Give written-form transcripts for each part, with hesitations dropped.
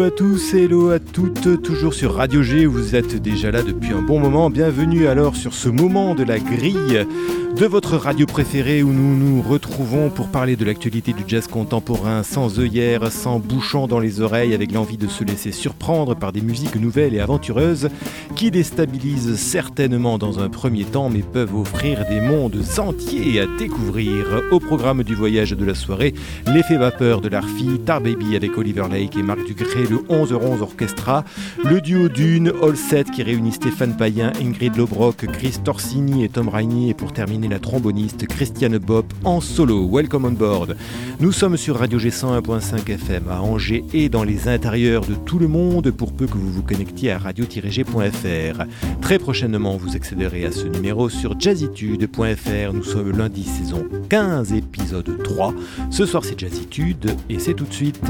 à tous et hello à toutes, toujours sur Radio G, vous êtes déjà là depuis un bon moment. Bienvenue alors sur ce moment de la grille de votre radio préférée où nous nous retrouvons pour parler de l'actualité du jazz contemporain sans œillères, sans bouchons dans les oreilles, avec l'envie de se laisser surprendre par des musiques nouvelles et aventureuses qui déstabilisent certainement dans un premier temps mais peuvent offrir des mondes entiers à découvrir. Au programme du voyage de la soirée, l'effet vapeur de l'Arfi, Tar Baby avec Oliver Lake et Marc Dugré, le 11h11 Orchestra, le duo Dune, All Set qui réunit Stéphane Payen, Ingrid Lobrock, Chris Torsini et Tom Rainey, et pour terminer la tromboniste Christiane Bopp en solo. Welcome on board. Nous sommes sur Radio G 101.5 FM à Angers et dans les intérieurs de tout le monde pour peu que vous vous connectiez à radio-g.fr. Très prochainement, vous accéderez à ce numéro sur jazzitude.fr. Nous sommes lundi saison 15, épisode 3. Ce soir c'est Jazzitude et c'est tout de suite.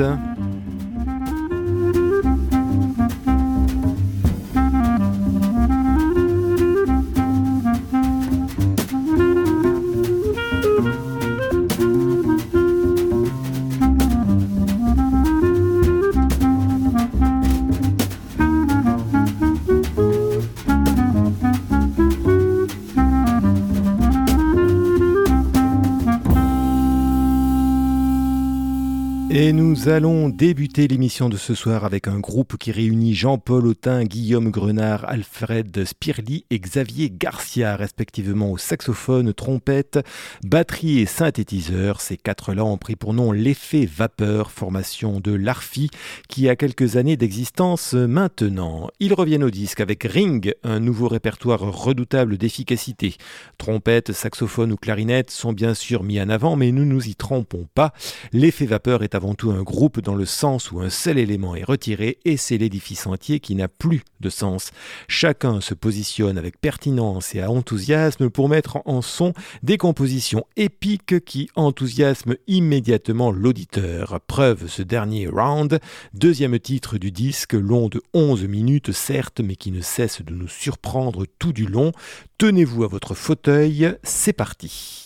Et nous allons débuter l'émission de ce soir avec un groupe qui réunit Jean-Paul Autin, Guillaume Grenard, Alfred Spirli et Xavier Garcia, respectivement au saxophone, trompette, batterie et synthétiseur. Ces quatre-là ont pris pour nom l'effet vapeur, formation de l'Arfi, qui a quelques années d'existence maintenant. Ils reviennent au disque avec Ring, un nouveau répertoire redoutable d'efficacité. Trompette, saxophone ou clarinette sont bien sûr mis en avant, mais nous nous y trompons pas. L'effet vapeur est avant tout un groupe dans le sens où un seul élément est retiré et c'est l'édifice entier qui n'a plus de sens. Chacun se positionne avec pertinence et enthousiasme pour mettre en son des compositions épiques qui enthousiasment immédiatement l'auditeur. Preuve ce dernier Round, deuxième titre du disque, long de 11 minutes certes, mais qui ne cesse de nous surprendre tout du long. Tenez-vous à votre fauteuil, c'est parti.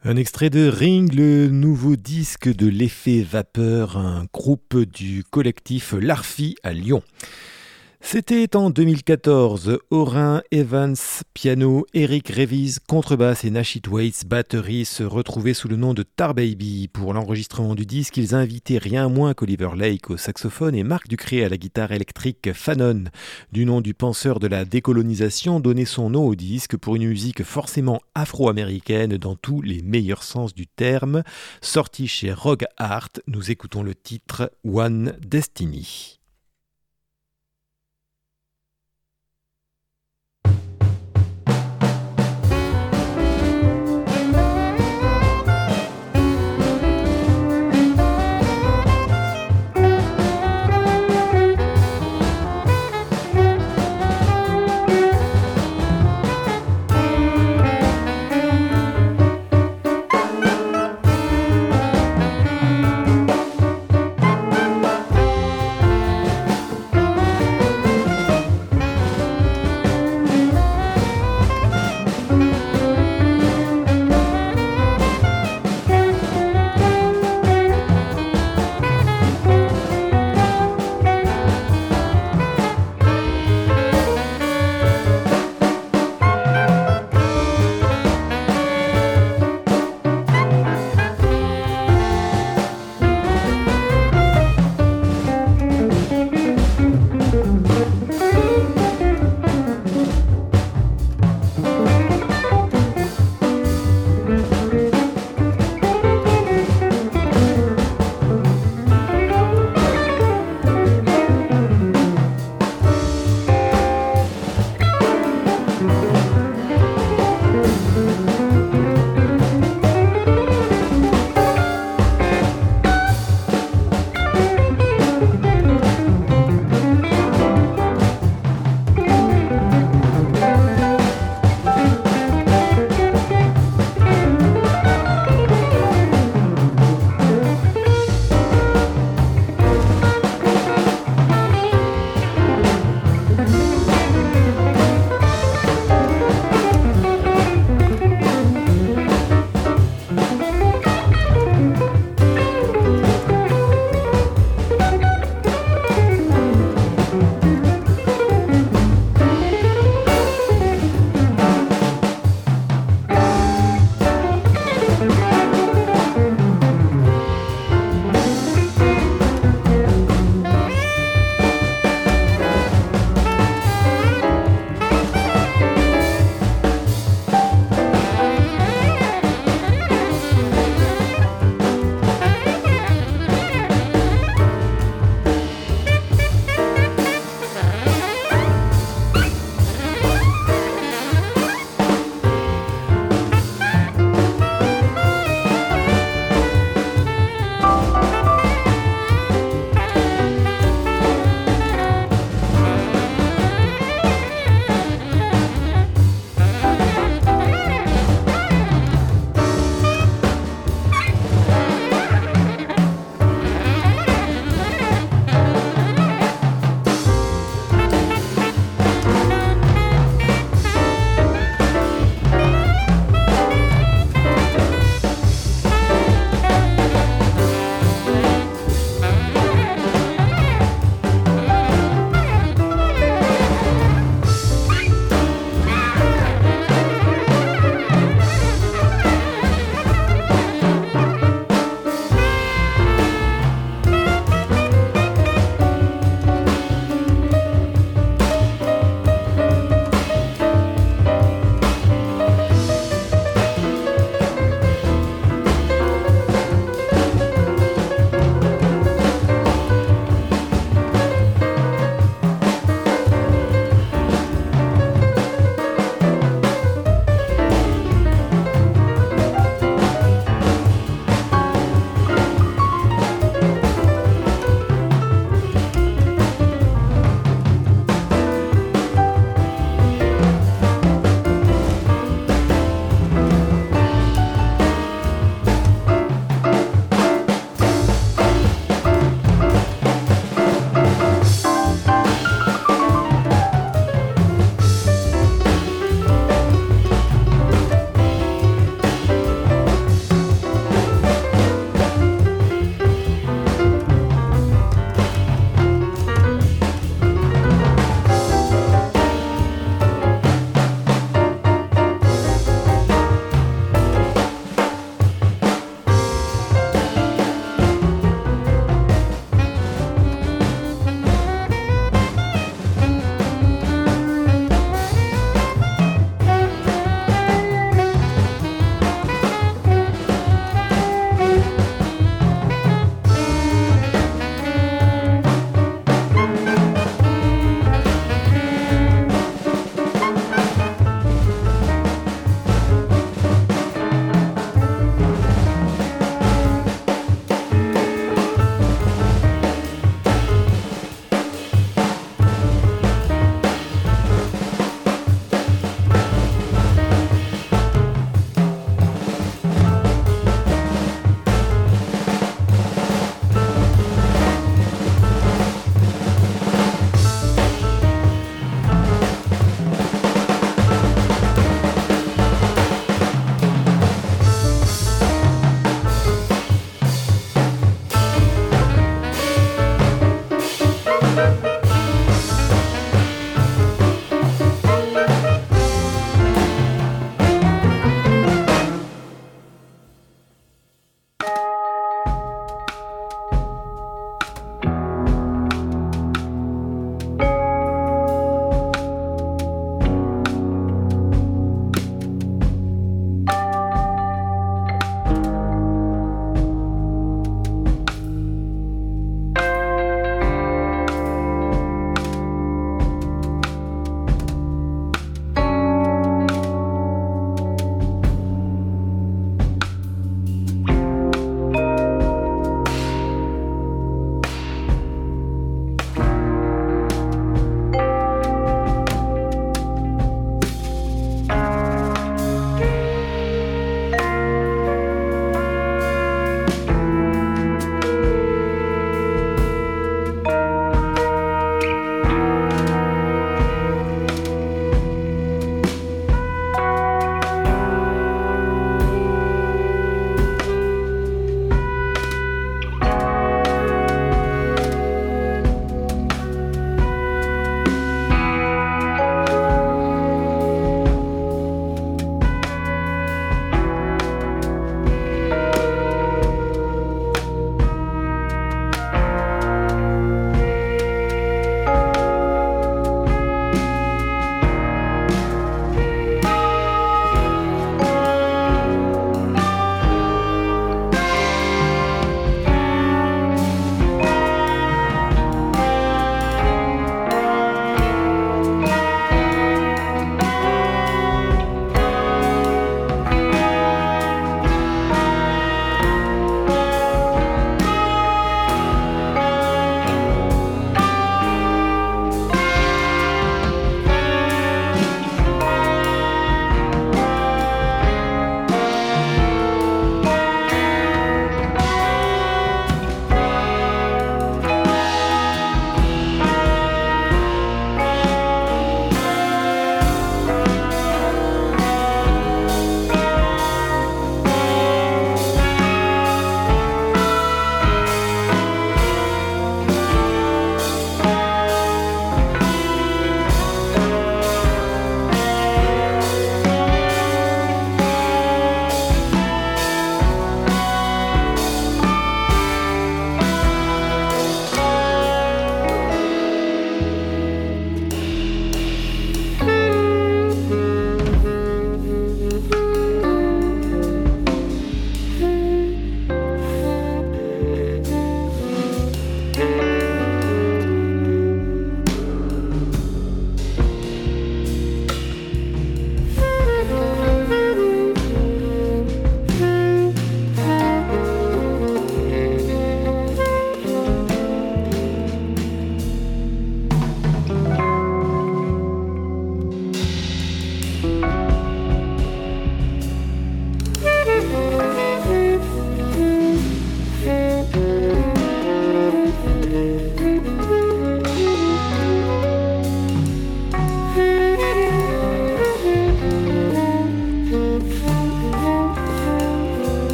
Un extrait de Ring, le nouveau disque de l'effet vapeur, un groupe du collectif L'Arfi à Lyon. C'était en 2014, Orin Evans, piano, Eric Revis, contrebasse et Nashit Waits, batterie, se retrouvaient sous le nom de Tar Baby. Pour l'enregistrement du disque, ils invitaient rien moins qu'Oliver Lake au saxophone et Marc Ducré à la guitare électrique. Fanon, du nom du penseur de la décolonisation, donnait son nom au disque pour une musique forcément afro-américaine dans tous les meilleurs sens du terme. Sorti chez Rogue Art, nous écoutons le titre One Destiny.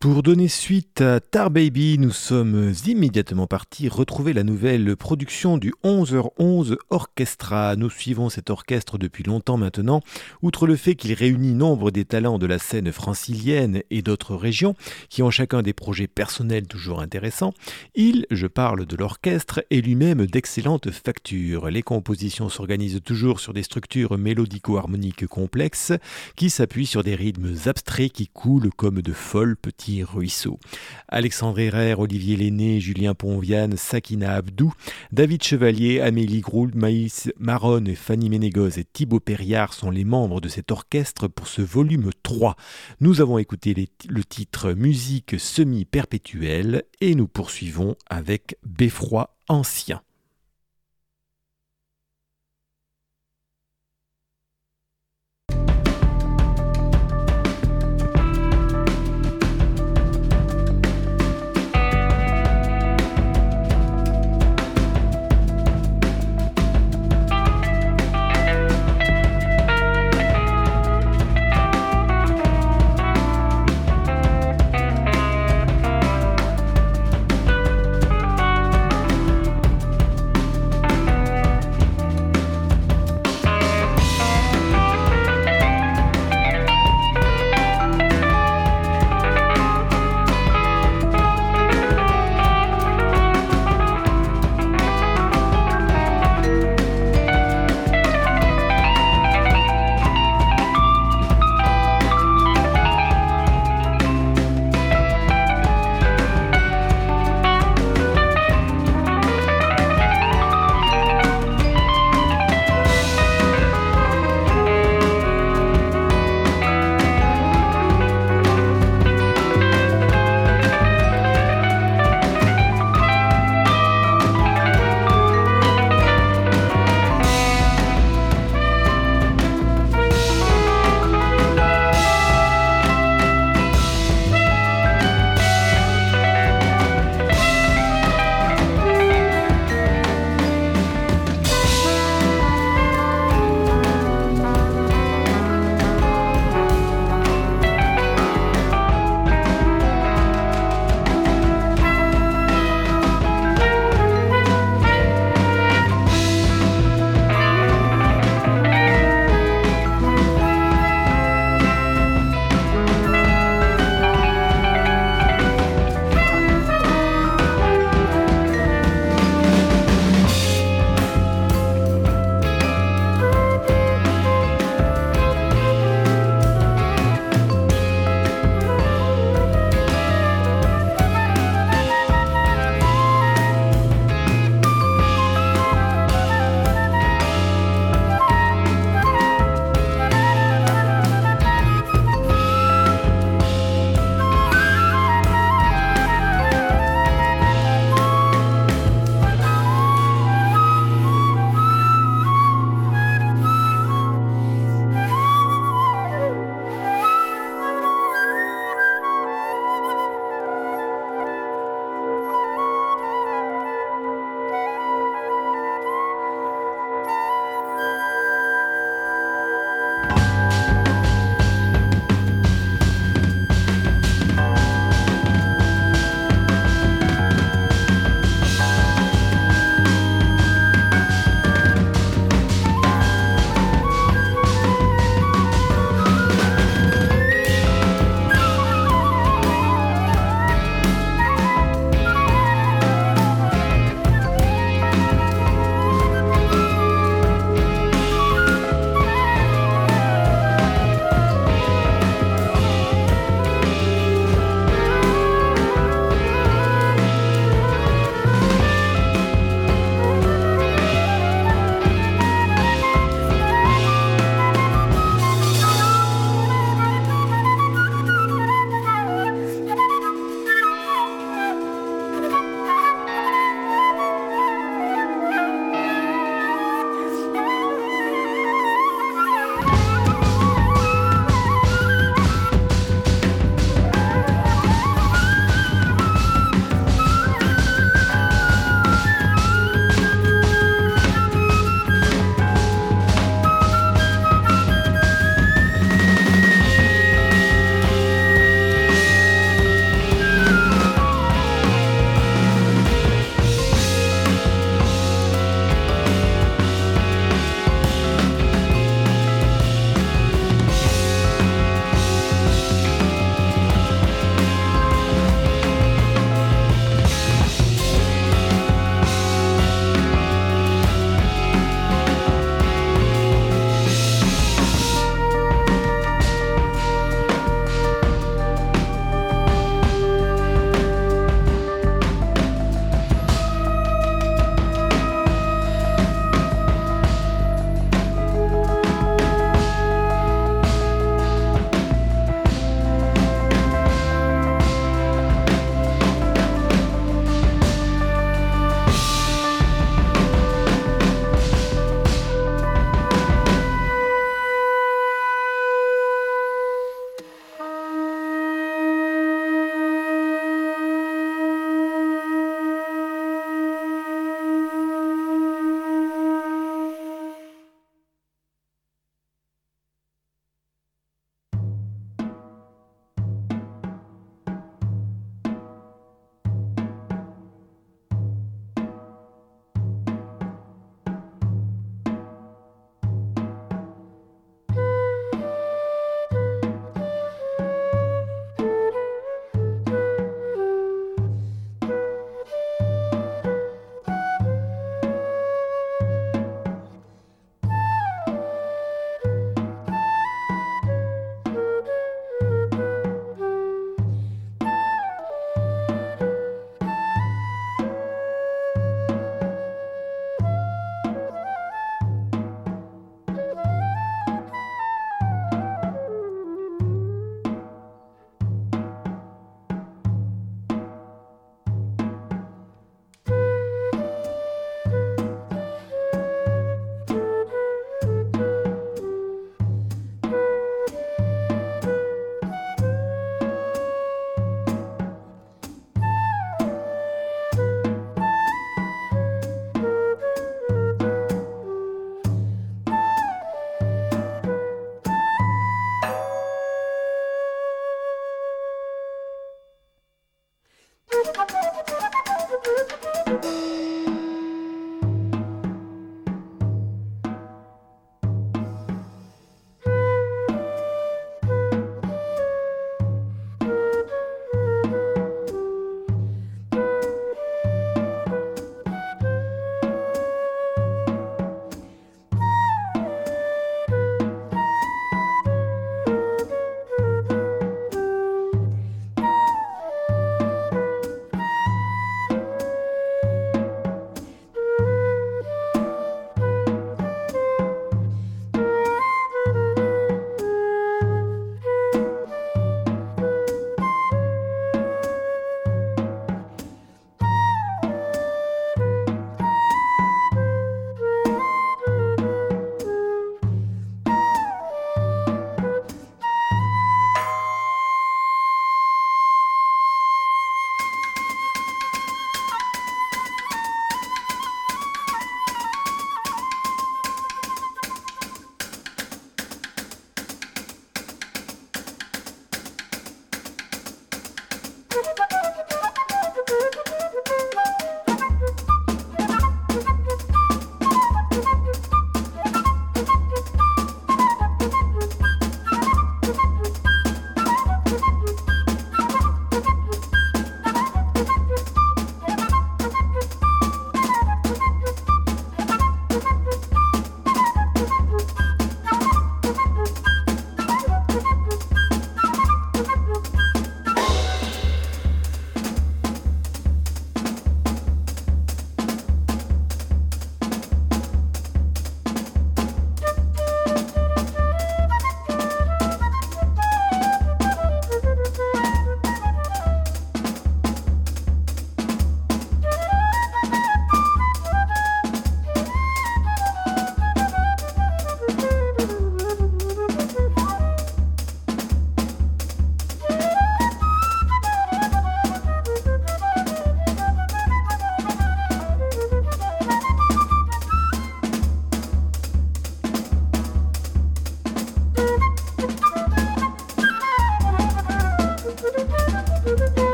Pour donner suite à Tar Baby, nous sommes immédiatement partis retrouver la nouvelle production du 11h11 Orchestra. Nous suivons cet orchestre depuis longtemps maintenant. Outre le fait qu'il réunit nombre des talents de la scène francilienne et d'autres régions, qui ont chacun des projets personnels toujours intéressants, je parle de l'orchestre, est lui-même d'excellente facture. Les compositions s'organisent toujours sur des structures mélodico-harmoniques complexes qui s'appuient sur des rythmes abstraits qui coulent comme de folles petits ruisseaux. Alexandre Herrère, Olivier Lenné, Julien Ponviane, Sakina Abdou, David Chevalier, Amélie Groult, Maïs Maronne, Fanny Ménégoz et Thibaut Perriard sont les membres de cet orchestre pour ce volume 3. Nous avons écouté le titre Musique semi-perpétuelle et nous poursuivons avec Beffroi ancien.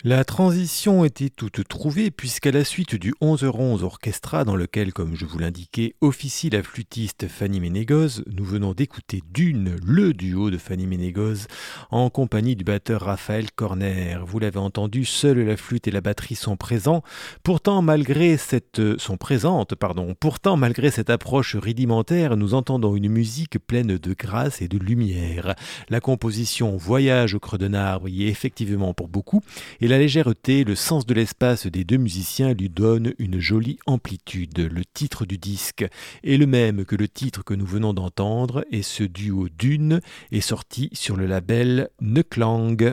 La transition était toute trouvée puisqu'à la suite du 11h11 Orchestra dans lequel, comme je vous l'indiquais, officie la flûtiste Fanny Ménégoz, nous venons d'écouter Dune, le duo de Fanny Ménégoz, en compagnie du batteur Raphaël Corner. Vous l'avez entendu, seule la flûte et la batterie sont présents. Pourtant, malgré cette approche rudimentaire, nous entendons une musique pleine de grâce et de lumière. La composition Voyage au creux d'un arbre y est effectivement pour beaucoup, et la légèreté, le sens de l'espace des deux musiciens lui donnent une jolie amplitude. Le titre du disque est le même que le titre que nous venons d'entendre et ce duo Dune est sorti sur le label Neklang.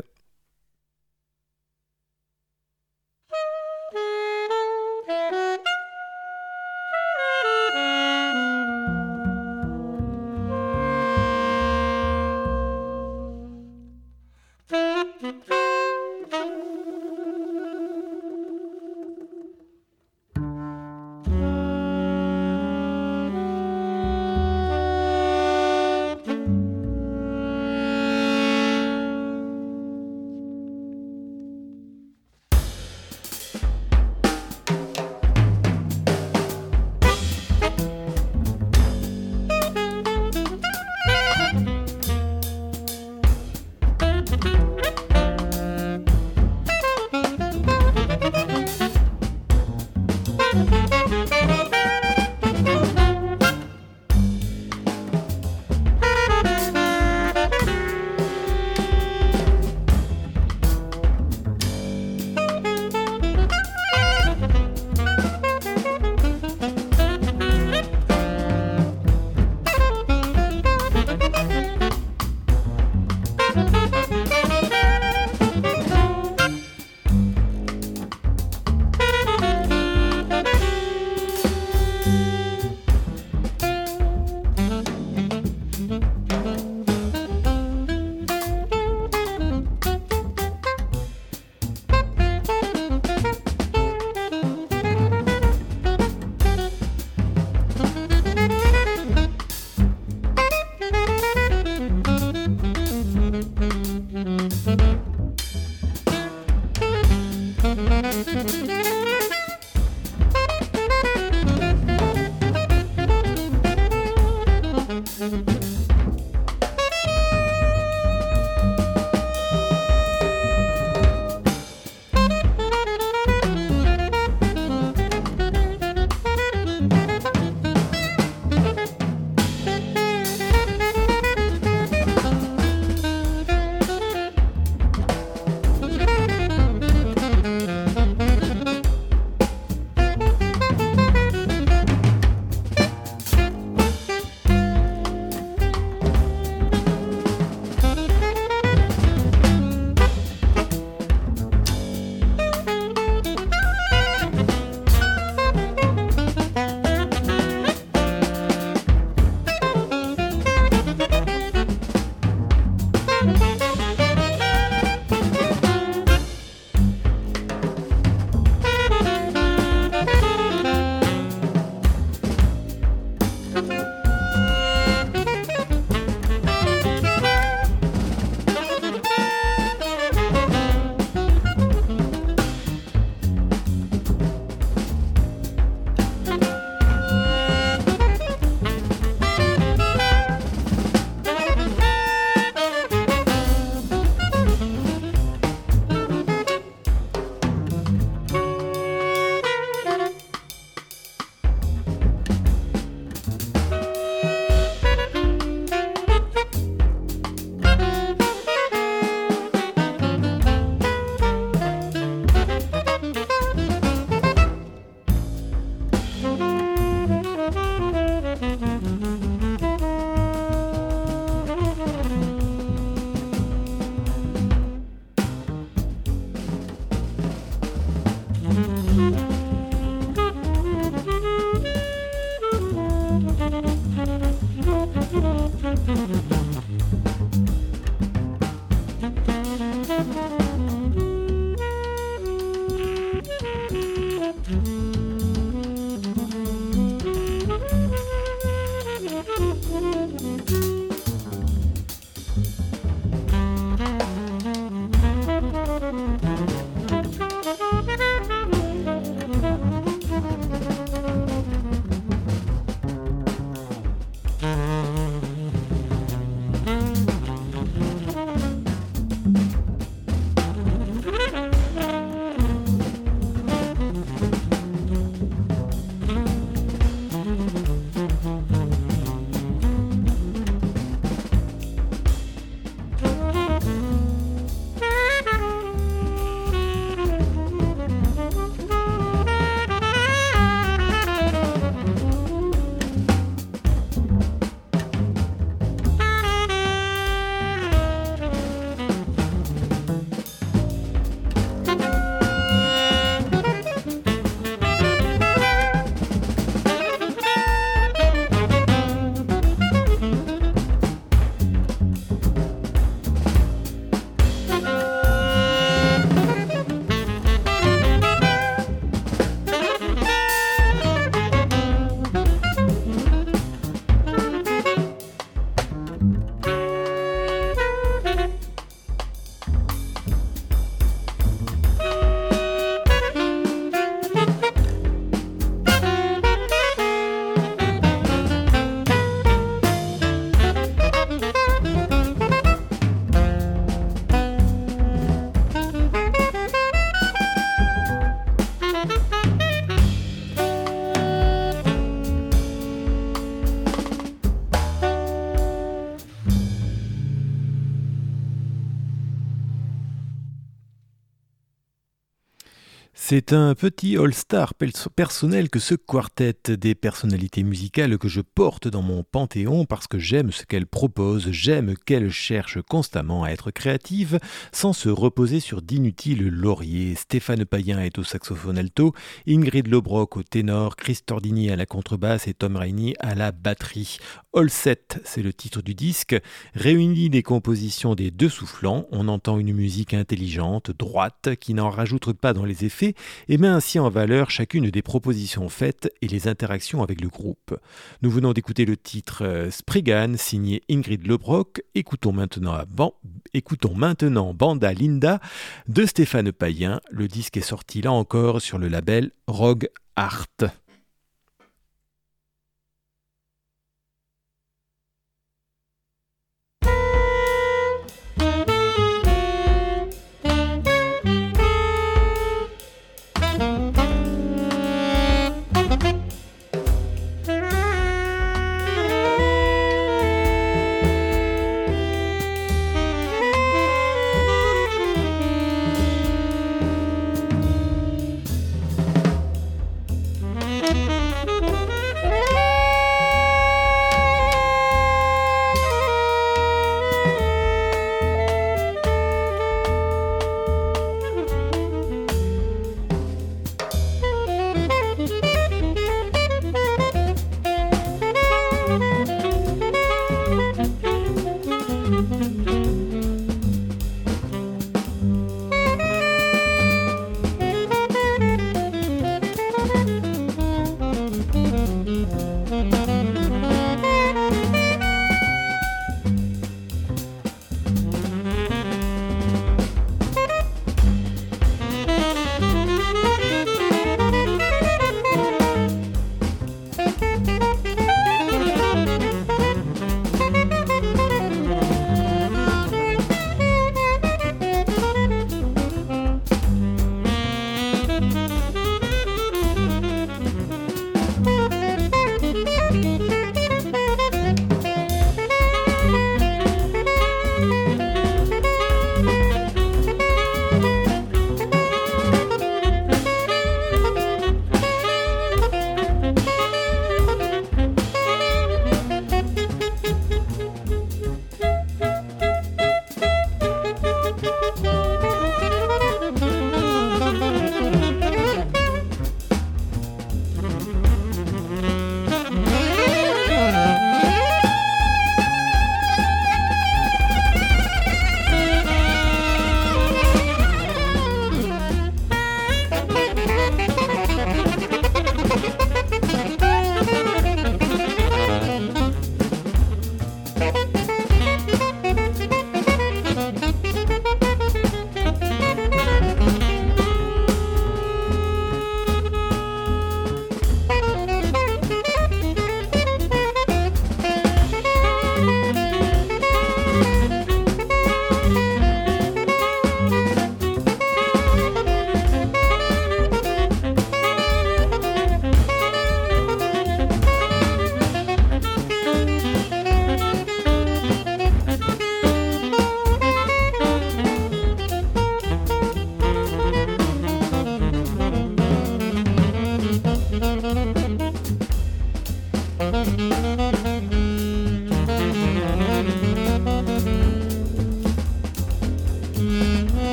C'est un petit all-star personnel que ce quartet, des personnalités musicales que je porte dans mon panthéon parce que j'aime ce qu'elles proposent, j'aime qu'elles cherchent constamment à être créatives sans se reposer sur d'inutiles lauriers. Stéphane Payen est au saxophone alto, Ingrid Lebrock au ténor, Chris Tordini à la contrebasse et Tom Rainey à la batterie. All Set, c'est le titre du disque, réunit les compositions des deux soufflants. On entend une musique intelligente, droite, qui n'en rajoute pas dans les effets et met ainsi en valeur chacune des propositions faites et les interactions avec le groupe. Nous venons d'écouter le titre Spriggan, signé Ingrid Lebrock. Écoutons maintenant Banda Linda de Stéphane Payen. Le disque est sorti là encore sur le label Rogue Art.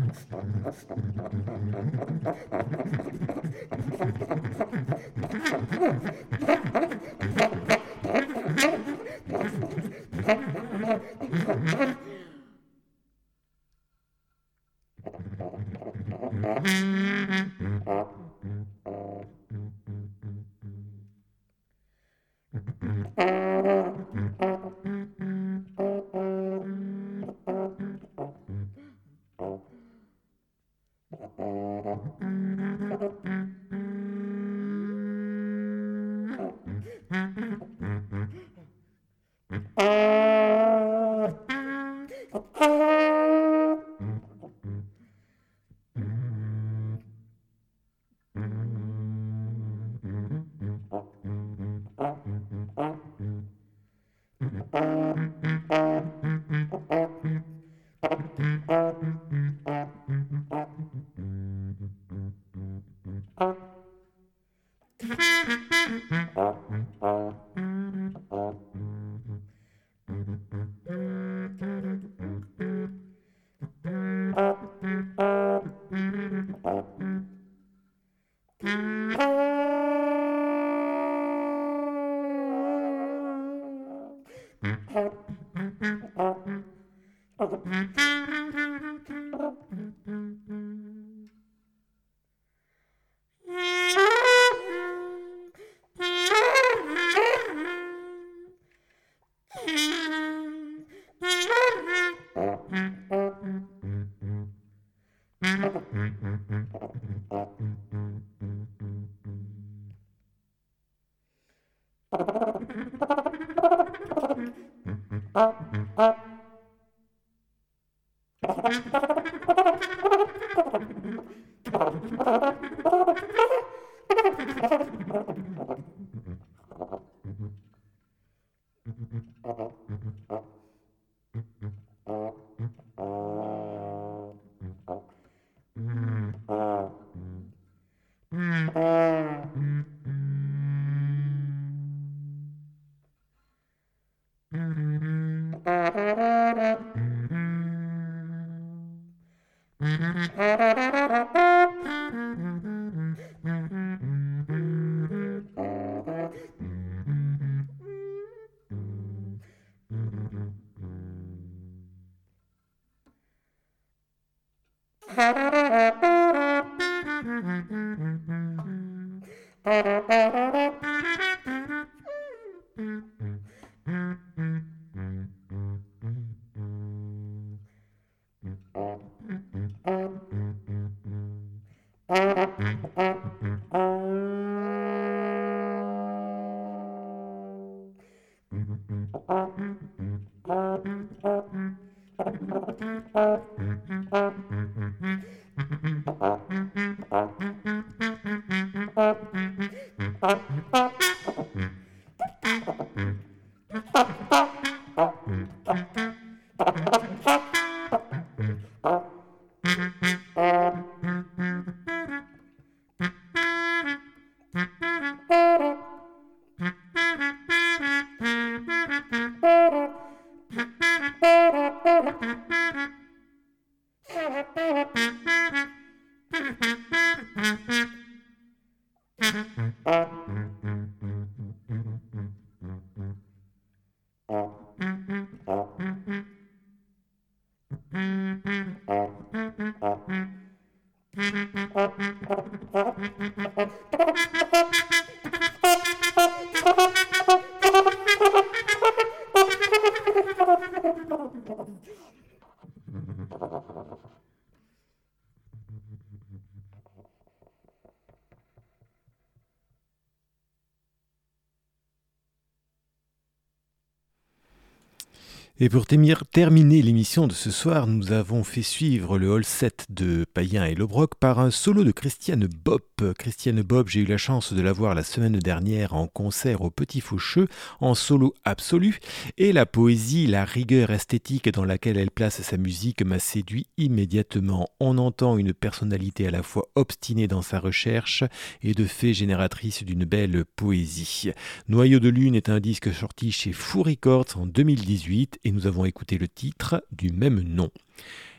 Et pour terminer l'émission de ce soir, nous avons fait suivre le Hall 7 de Payen et Lobrock par un solo de Christiane Bopp. Christiane Bopp, j'ai eu la chance de la voir la semaine dernière en concert au Petit Faucheux, en solo absolu. Et la poésie, la rigueur esthétique dans laquelle elle place sa musique m'a séduit immédiatement. On entend une personnalité à la fois obstinée dans sa recherche et de fait génératrice d'une belle poésie. Noyau de lune est un disque sorti chez Fou Records en 2018 et nous avons écouté le titre du même nom.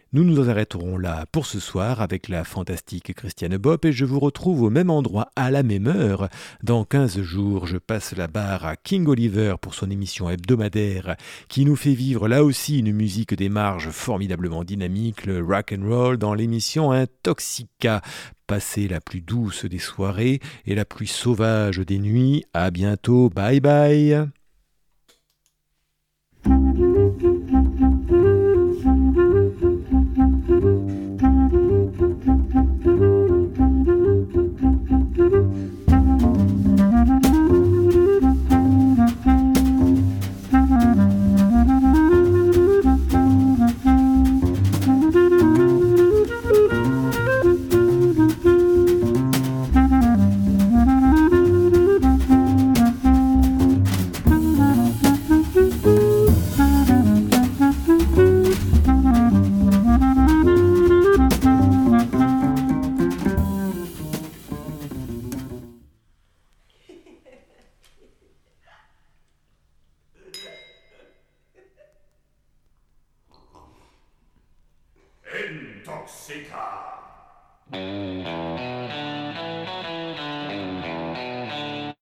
Nous nous arrêterons là pour ce soir avec la fantastique Christiane Bopp et je vous retrouve au même endroit à la même heure. Dans 15 jours, je passe la barre à King Oliver pour son émission hebdomadaire qui nous fait vivre là aussi une musique des marges formidablement dynamique, le rock and roll dans l'émission Intoxica. Passez la plus douce des soirées et la plus sauvage des nuits. À bientôt, bye bye. Intoxica!